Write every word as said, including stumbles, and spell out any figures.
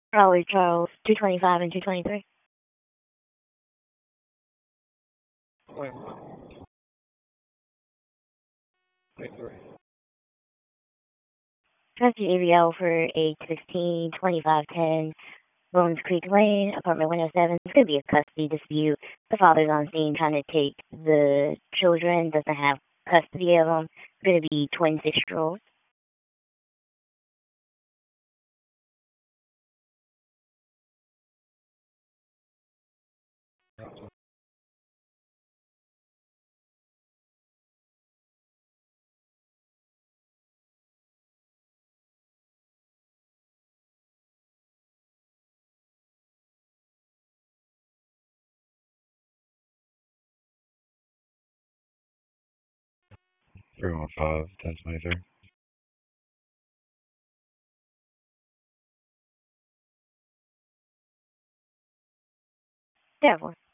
Raleigh Charles, two twenty-five and two twenty-three. Wait, wait, wait. Transit A B L for age sixteen, twenty-five ten, Bones Creek Lane, apartment one oh seven. It's going to be a custody dispute. The father's on scene trying to take the children, doesn't have custody of them. It's going to be twin six-year-olds. three one five, ten twenty-three. Therefore.